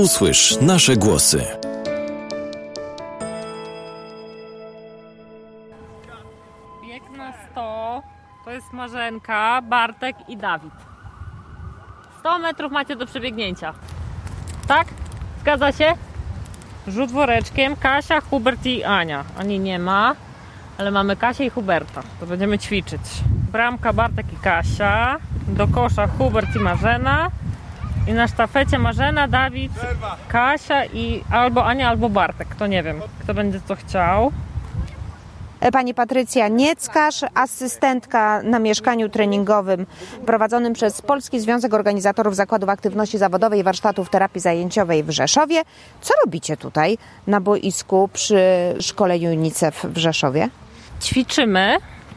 Usłysz nasze głosy. Bieg na 100 to jest Marzenka, Bartek i Dawid. 100 metrów macie do przebiegnięcia. Tak? Zgadza się? Rzut woreczkiem. Kasia, Hubert i Ania. Ani nie ma, ale mamy Kasię i Huberta. To będziemy ćwiczyć. Bramka Bartek i Kasia. Do kosza Hubert i Marzena. I na sztafecie Marzena, Dawid, Kasia i albo Ania, albo Bartek. To nie wiem, kto będzie co chciał. Pani Patrycja Nieckarz, asystentka na mieszkaniu treningowym prowadzonym przez Polski Związek Organizatorów Zakładów Aktywności Zawodowej i Warsztatów Terapii Zajęciowej w Rzeszowie. Co robicie tutaj na boisku przy szkole UNICEF w Rzeszowie? Ćwiczymy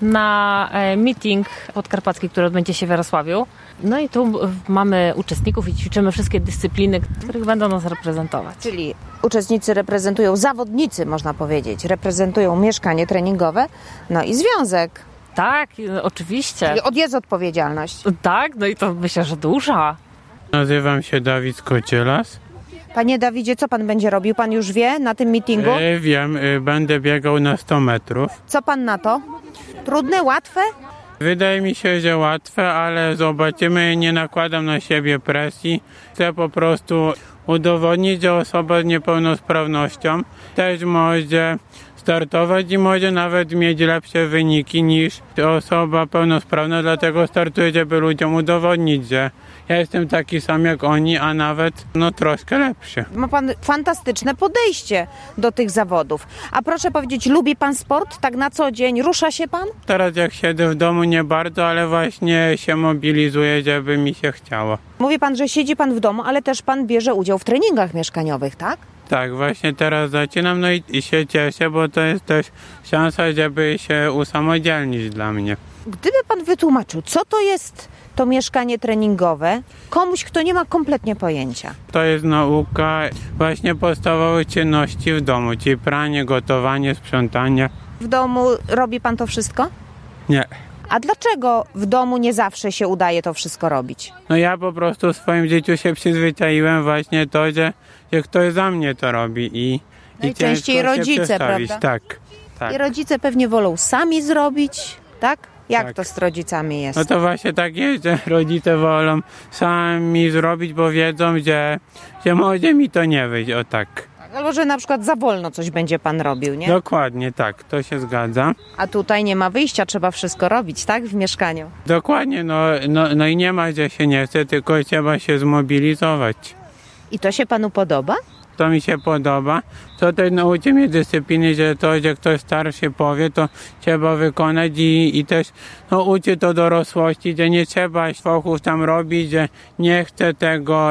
na meeting podkarpacki, który odbędzie się w Jarosławiu. No i tu mamy uczestników i ćwiczymy wszystkie dyscypliny, których będą nas reprezentować. Czyli uczestnicy reprezentują, zawodnicy można powiedzieć, reprezentują mieszkanie treningowe, no i związek. Tak, oczywiście. Czyli jest odpowiedzialność. Tak, no i to myślę, że duża. Nazywam się Dawid Kocielas. Panie Dawidzie, co pan będzie robił? Pan już wie na tym meetingu? Wiem, będę biegał na 100 metrów. Co pan na to? Trudne, łatwe? Wydaje mi się, że łatwe, ale zobaczymy, nie nakładam na siebie presji. Chcę po prostu udowodnić, że osoba z niepełnosprawnością też może startować i może nawet mieć lepsze wyniki niż osoba pełnosprawna, dlatego startuję, żeby ludziom udowodnić, że ja jestem taki sam jak oni, a nawet troszkę lepszy. Ma pan fantastyczne podejście do tych zawodów. A proszę powiedzieć, lubi pan sport tak na co dzień? Rusza się pan? Teraz jak siedzę w domu nie bardzo, ale właśnie się mobilizuję, żeby mi się chciało. Mówi pan, że siedzi pan w domu, ale też pan bierze udział w treningach mieszkaniowych, tak? Tak, właśnie teraz zaczynam, i się cieszę, bo to jest też szansa, żeby się usamodzielnić dla mnie. Gdyby pan wytłumaczył, co to jest to mieszkanie treningowe komuś, kto nie ma kompletnie pojęcia. To jest nauka właśnie podstawowych czynności w domu, czyli pranie, gotowanie, sprzątanie. W domu robi pan to wszystko? Nie. A dlaczego w domu nie zawsze się udaje to wszystko robić? Ja po prostu w swoim życiu się przyzwyczaiłem właśnie to, że ktoś za mnie to robi i najczęściej rodzice, prawda? Tak. I rodzice pewnie wolą sami zrobić, tak? Jak tak. to z rodzicami jest? No to właśnie tak jest, że rodzice wolą sami zrobić, bo wiedzą, że może mi to nie wyjść, o tak. Albo że na przykład za wolno coś będzie pan robił, nie? Dokładnie, tak, to się zgadza. A tutaj nie ma wyjścia, trzeba wszystko robić, tak? W mieszkaniu. Dokładnie, no i nie ma, że się nie chce, tylko trzeba się zmobilizować. I to się panu podoba? To mi się podoba. To też nauczy mnie dyscypliny, że to, że ktoś starszy powie, to trzeba wykonać i też uczy to dorosłości, że nie trzeba fochów tam robić, że nie chcę tego,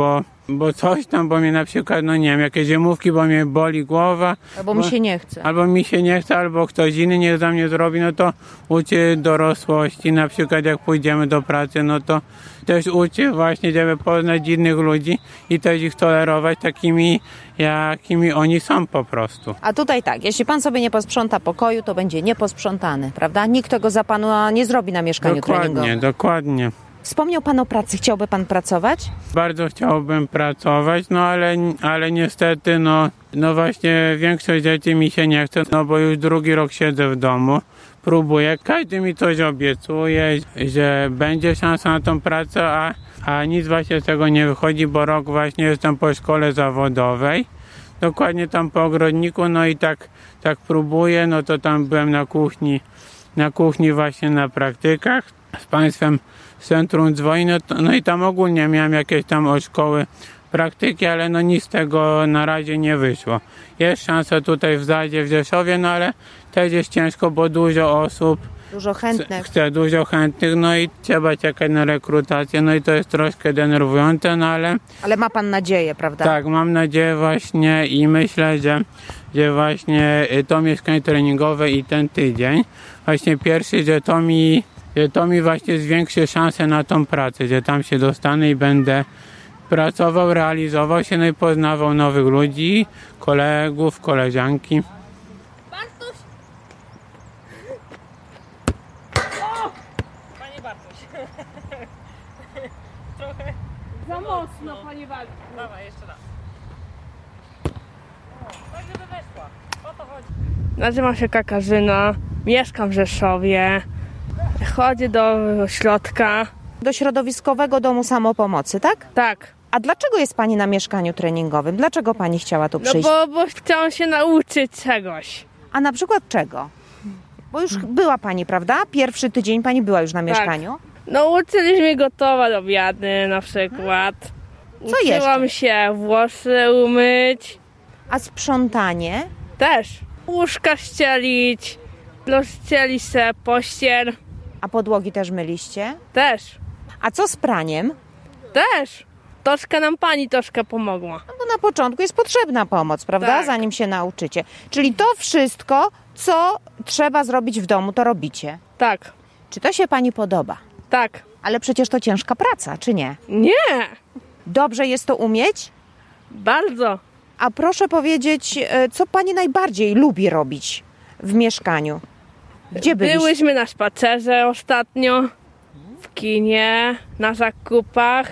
bo coś tam, bo mnie na przykład, nie wiem, jakieś zimówki, bo mnie boli głowa. Albo mi się nie chce. Albo mi się nie chce, albo ktoś inny nie za mnie zrobi, to uczy dorosłości. Na przykład jak pójdziemy do pracy, to też uczy właśnie, żeby poznać innych ludzi i też ich tolerować takimi, jakimi oni są po prostu. A tutaj tak, jeśli pan sobie nie posprząta pokoju, to będzie nieposprzątany, prawda? Nikt tego za panu nie zrobi na mieszkaniu treningowym. Dokładnie. Wspomniał pan o pracy. Chciałby pan pracować? Bardzo chciałbym pracować, ale niestety, właśnie większość rzeczy mi się nie chce, bo już drugi rok siedzę w domu. Próbuję, każdy mi coś obiecuje, że będzie szansa na tą pracę, a nic właśnie z tego nie wychodzi, bo rok właśnie jestem po szkole zawodowej, dokładnie tam po ogrodniku, i tak próbuję, to tam byłem na kuchni właśnie na praktykach z państwem z Centrum Dzwoni, i tam ogólnie miałem jakieś tam od szkoły praktyki, ale nic z tego na razie nie wyszło. Jest szansa tutaj w Zadzie, w Rzeszowie, ale też jest ciężko, bo dużo osób dużo chętnych. Chce dużo chętnych, i trzeba czekać na rekrutację, i to jest troszkę denerwujące, ale... Ale ma pan nadzieję, prawda? Tak, mam nadzieję właśnie i myślę, że właśnie to mieszkanie treningowe i ten tydzień, właśnie pierwszy, że to mi właśnie zwiększy szansę na tą pracę, że tam się dostanę i będę pracował, realizował się, i poznawał nowych ludzi, kolegów, koleżanki. Bartuś! Panie Bartuś. Trochę za mocno, panie Bartuś. Dawaj, jeszcze raz. Tak, żeby wyszła. O to chodzi. Nazywam się Katarzyna, mieszkam w Rzeszowie, chodzę do ośrodka. Do środowiskowego domu samopomocy, tak? Tak, A dlaczego jest pani na mieszkaniu treningowym? Dlaczego pani chciała tu no przyjść? bo chciałam się nauczyć czegoś. A na przykład czego? Bo już była pani, prawda? Pierwszy tydzień pani była już na mieszkaniu. Nauczyliśmy gotować obiady na przykład. Co jeszcze? Uczyłam się włosy umyć, A sprzątanie? też łóżka ścielić, rozścielić sobie pościel, A podłogi też myliście? też, A co z praniem? też. Troszkę nam pani troszkę pomogła. No bo na początku jest potrzebna pomoc, prawda? Tak. Zanim się nauczycie. Czyli to wszystko, co trzeba zrobić w domu, to robicie. Tak, Czy to się pani podoba? tak. Ale przecież to ciężka praca, czy nie? Nie, Dobrze jest to umieć? bardzo. A proszę powiedzieć, co pani najbardziej lubi robić w mieszkaniu? Gdzie byliście? Byłyśmy na spacerze ostatnio, w kinie, na zakupach,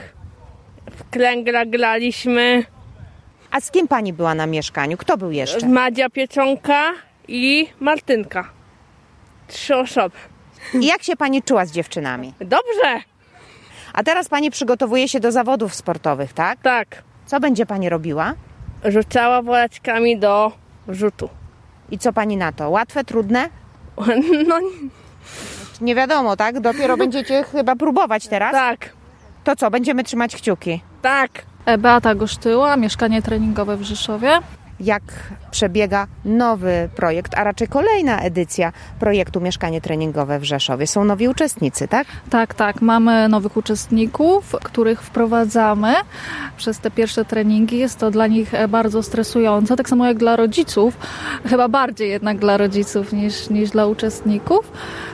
w kręgla graliśmy, A z kim pani była na mieszkaniu? Kto był jeszcze? Madzia Pieczonka i Martynka. 3 osoby. I jak się pani czuła z dziewczynami? Dobrze, A teraz pani przygotowuje się do zawodów sportowych, tak? tak. Co będzie pani robiła? Rzucała woreczkami do rzutu. I co pani na to? Łatwe, trudne? No Nie wiadomo, tak? Dopiero będziecie chyba próbować teraz. tak, To co, będziemy trzymać kciuki. tak. Beata Gosztyła, mieszkanie treningowe w Rzeszowie. Jak przebiega nowy projekt, a raczej kolejna edycja projektu Mieszkanie treningowe w Rzeszowie? Są nowi uczestnicy, tak? Tak, mamy nowych uczestników, których wprowadzamy przez te pierwsze treningi. Jest to dla nich bardzo stresujące, tak samo jak dla rodziców, chyba bardziej jednak dla rodziców niż dla uczestników,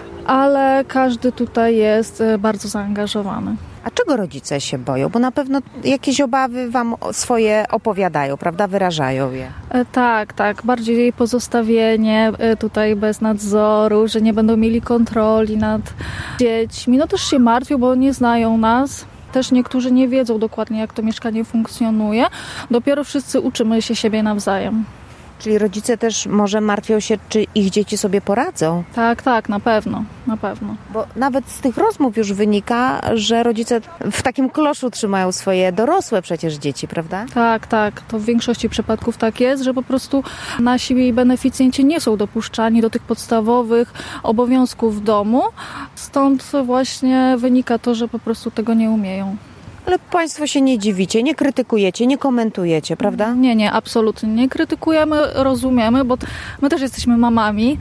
ale każdy tutaj jest bardzo zaangażowany. A czego rodzice się boją? Bo na pewno jakieś obawy wam swoje opowiadają, prawda? Wyrażają je. Tak, bardziej jej pozostawienie tutaj bez nadzoru, że nie będą mieli kontroli nad dziećmi. No też się martwią, bo nie znają nas. Też niektórzy nie wiedzą dokładnie, jak to mieszkanie funkcjonuje. Dopiero wszyscy uczymy się siebie nawzajem. Czyli rodzice też może martwią się, czy ich dzieci sobie poradzą? Tak, na pewno. Bo nawet z tych rozmów już wynika, że rodzice w takim kloszu trzymają swoje dorosłe przecież dzieci, prawda? Tak, to w większości przypadków tak jest, że po prostu nasi beneficjenci nie są dopuszczani do tych podstawowych obowiązków w domu. Stąd właśnie wynika to, że po prostu tego nie umieją. Ale państwo się nie dziwicie, nie krytykujecie, nie komentujecie, prawda? Nie, absolutnie nie krytykujemy, rozumiemy, bo my też jesteśmy mamami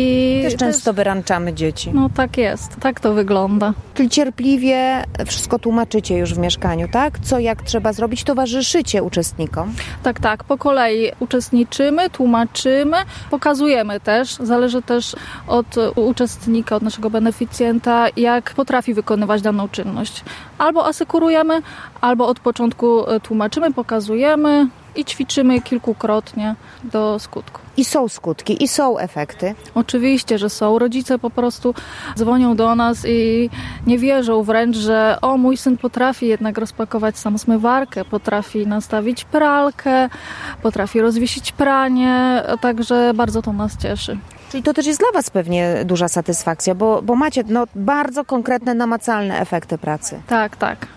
i Też często wyręczamy dzieci. No tak jest, tak to wygląda. Czyli cierpliwie wszystko tłumaczycie już w mieszkaniu, tak? Co, jak trzeba zrobić, towarzyszycie uczestnikom. Tak, po kolei uczestniczymy, tłumaczymy, pokazujemy też. Zależy też od uczestnika, od naszego beneficjenta, jak potrafi wykonywać daną czynność. Albo asekurujemy, albo od początku tłumaczymy, pokazujemy i ćwiczymy kilkukrotnie do skutku. I są skutki, i są efekty. Oczywiście, że są. Rodzice po prostu dzwonią do nas i nie wierzą wręcz, że mój syn potrafi jednak rozpakować sam zmywarkę, potrafi nastawić pralkę, potrafi rozwiesić pranie, także bardzo to nas cieszy. Czyli to też jest dla was pewnie duża satysfakcja, bo macie bardzo konkretne, namacalne efekty pracy. Tak.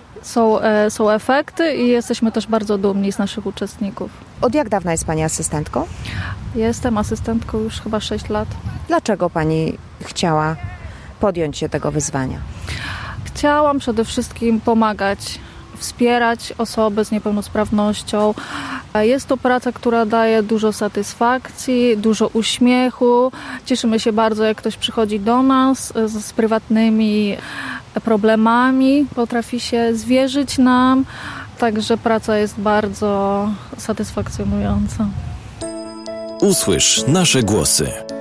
Są efekty i jesteśmy też bardzo dumni z naszych uczestników. Od jak dawna jest pani asystentką? Jestem asystentką już chyba 6 lat. Dlaczego pani chciała podjąć się tego wyzwania? Chciałam przede wszystkim pomagać, wspierać osoby z niepełnosprawnością. Jest to praca, która daje dużo satysfakcji, dużo uśmiechu. Cieszymy się bardzo, jak ktoś przychodzi do nas z prywatnymi problemami, potrafi się zwierzyć nam, także praca jest bardzo satysfakcjonująca. Usłysz nasze głosy.